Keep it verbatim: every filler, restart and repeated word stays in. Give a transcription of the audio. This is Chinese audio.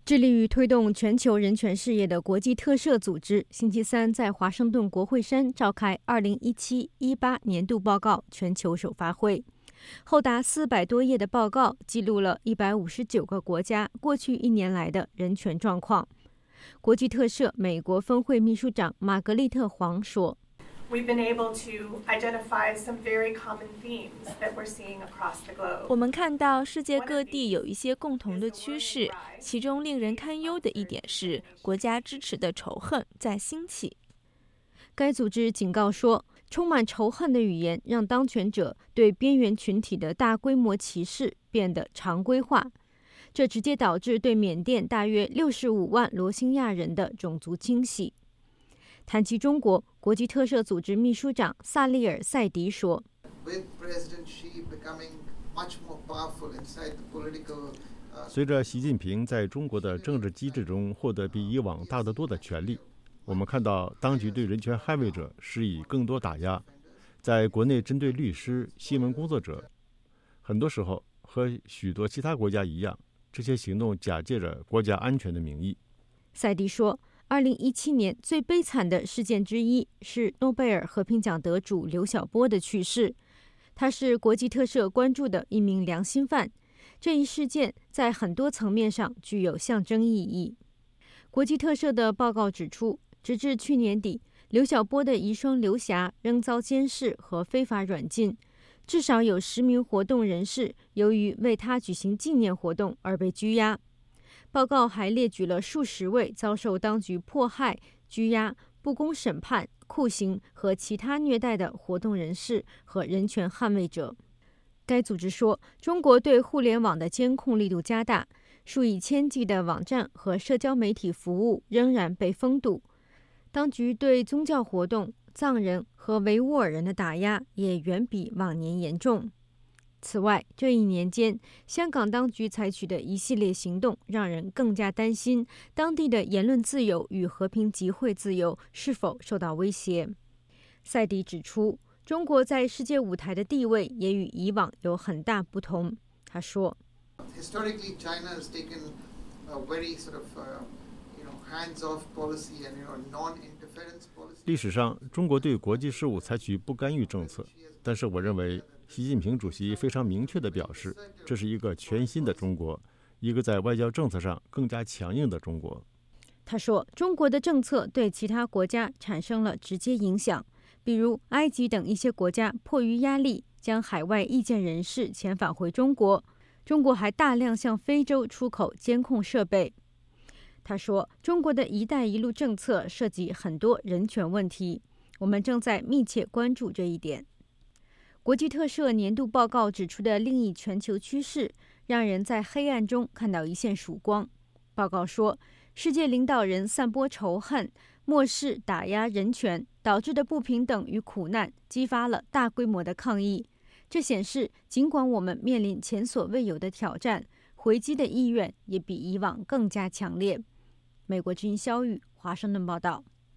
致力于推动全球人权事业的国际特赦组织星期三在华盛顿国会山召开二零一七一八年度报告全球首发会。厚达四百多页的报告记录了一百五十九个国家过去一年来的人权状况。国际特赦美国分会秘书长玛格丽特·黄说 We've been able to identify some very common themes that we're seeing across the globe. 我们看到世界各地有一些共同的趋势，其中令人堪忧的一点是国家支持的仇恨在兴起。 该组织警告说，充满仇恨的语言让当权者对边缘群体的大规模歧视变得常规化，这直接导致对缅甸大约六十五万罗兴亚人的种族清洗。谈及中国，国际特赦组织秘书长萨利尔·塞迪说随着习近平在中国的政治机制中获得比以往大得多的权力，我们看到当局对人权捍卫者施以更多打压，在国内针对律师、新闻工作者，很多时候和许多其他国家一样，这些行动假借着国家安全的名义。 塞迪说，二零一七年最悲惨的事件之一是诺贝尔和平奖得主刘晓波的去世。他是国际特赦关注的一名良心犯，这一事件在很多层面上具有象征意义。国际特赦的报告指出，直至去年底，刘晓波的遗孀刘霞仍遭监视和非法软禁，至少有十名活动人士由于为他举行纪念活动而被拘押。报告还列举了数十位遭受当局迫害、拘押、不公审判、酷刑和其他虐待的活动人士和人权捍卫者。该组织说，中国对互联网的监控力度加大，数以千计的网站和社交媒体服务仍然被封堵。当局对宗教活动、藏人和维吾尔人的打压也远比往年严重。此外，这一年间，香港当局采取的一系列行动让人更加担心当地的言论自由与和平集会自由是否受到威胁。塞迪指出，中国在世界舞台的地位也与以往有很大不同。他说， 历史上，中国对国际事务采取不干预政策，但是我认为习近平主席非常明确地表示，这是一个全新的中国，一个在外交政策上更加强硬的中国。 他说，中国的政策对其他国家产生了直接影响，比如埃及等一些国家迫于压力将海外意见人士遣返回中国。中国还大量向非洲出口监控设备。他说，中国的一带一路政策涉及很多人权问题，我们正在密切关注这一点。国际特赦年度报告指出的另一全球趋势，让人在黑暗中看到一线曙光。报告说，世界领导人散播仇恨、漠视打压人权导致的不平等与苦难，激发了大规模的抗议。这显示，尽管我们面临前所未有的挑战，回击的意愿也比以往更加强烈。美国之音肖玉华盛顿报道。